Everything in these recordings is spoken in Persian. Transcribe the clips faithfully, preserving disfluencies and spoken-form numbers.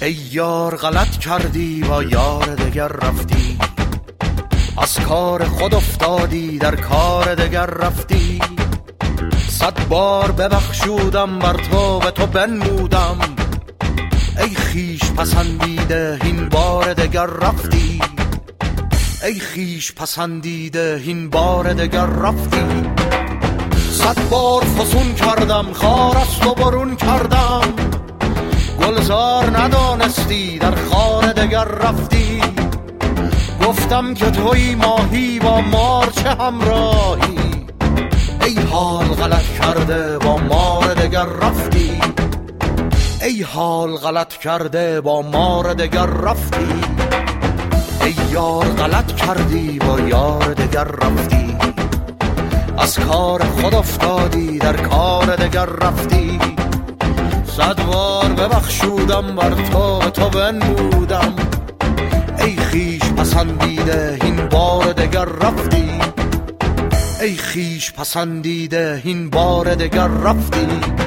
ای یار غلط کردی با یار دگر رفتی، از کار خود افتادی در کار دگر رفتی. صد بار ببخشودم بر تو به تو بنمودم، ای خیش پسندیده این بار دگر رفتی. ای خیش پسندیده این بار دگر رفتی. صد بار فسون کردم خار از تو برون کردم، گلزار ندانستی در خار دگر رفتی. گفتم که توی ماهی با مار چه همراهی، ای حال غلط کرده با مار دگر رفتی. ای حال غلط کرده با مار دگر رفتی. ای یار غلط کردی با یار دگر رفتی، از کار خود افتادی در کار دگر رفتی. صد بار ببخشودم بر تو به تو بنمودم، ای خیش پسندیده این بار دگر رفتی. ای خیش پسندیده این بار دگر رفتی.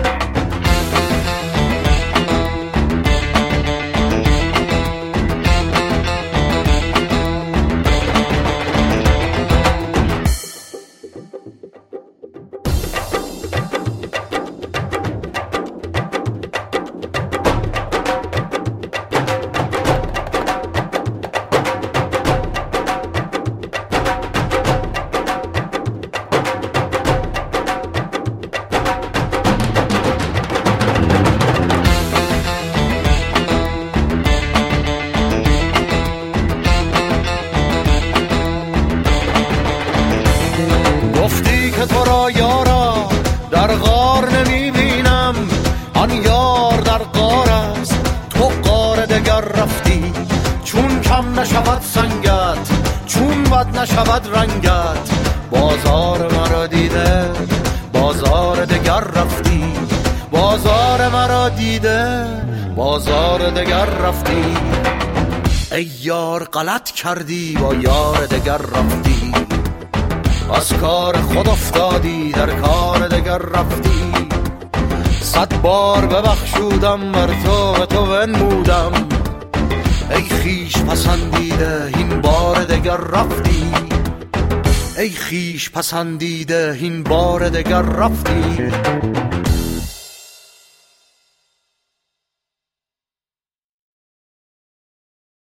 گفتی که تو را یارا در غار نمی بینم، آن یار در غار است تو غار دگر رفتی. چون کم نشود سنگت، چون بد نشود رنگت، بازار مرا دیده بازار دگر رفتی. بازار مرا دیده بازار دگر رفتی. ای یار غلط کردی با یار دگر رفتی، از کار خود افتادی در کار دگر رفتی. صد بار ببخشودم بر تو به تو بنمودم، ای خیش پسندیده این بار دگر رفتی. ای خیش پسندیده این بار دگر رفتی.